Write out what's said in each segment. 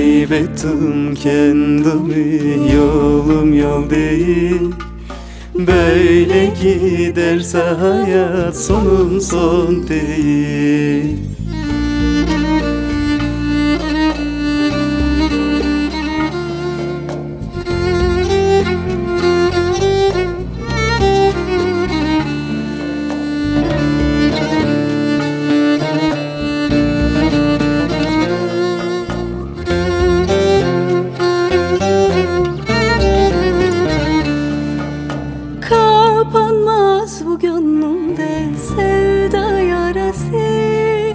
Kaybettim kendimi, yolum yol değil. Böyle giderse hayat sonum son değil. Kapanmaz bu gönlümde sevda yarası.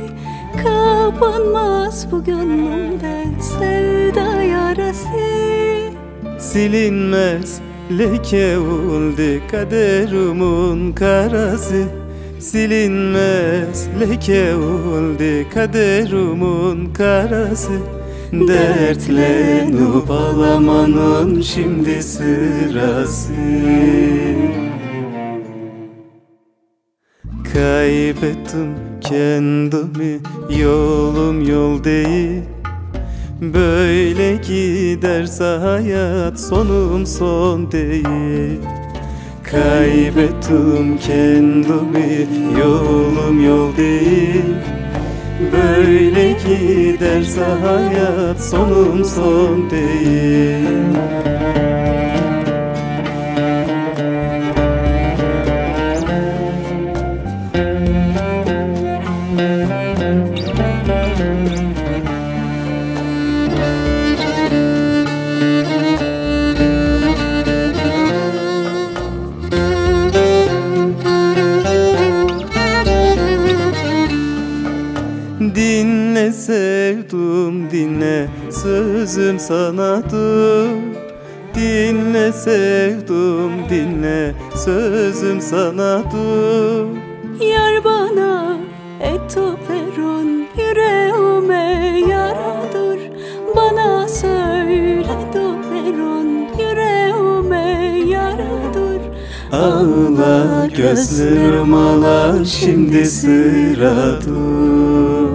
Kapanmaz bu gönlümde sevda yarası. Silinmez leke oldu kaderimin karası. Silinmez leke oldu kaderimin karası. Dertlenip ağlamanın şimdi sırası. Kaybettim kendimi, yolum yol değil. Böyle giderse hayat sonum son değil. Kaybettim kendimi, yolum yol değil. Böyle giderse hayat sonum son değil. Dinle sevdum dinle, sözüm sanadır. Dinle sevdum dinle, sözüm sanadır. Yar bana etoperon, yüreğime yaradır. Bana söyle doperon, yüreğime yaradır. Ağla gözlerim ağla, şimdi sıradır.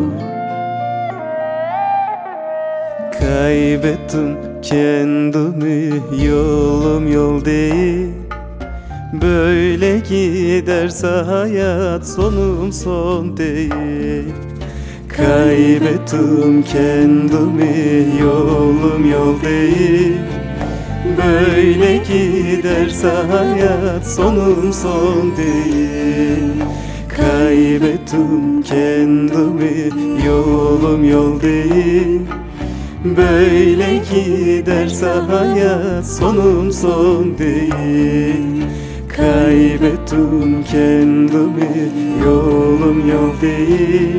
Kaybettim kendimi, yolum yol değil. Böyle giderse hayat sonum son değil. Kaybettim kendimi, yolum yol değil. Böyle giderse hayat sonum son değil. Kaybettim kendimi, yolum yol değil. Böyle giderse hayat sonum son değil. Kaybettim kendimi, yolum yol değil.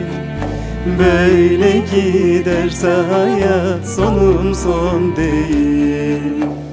Böyle giderse hayat sonum son değil.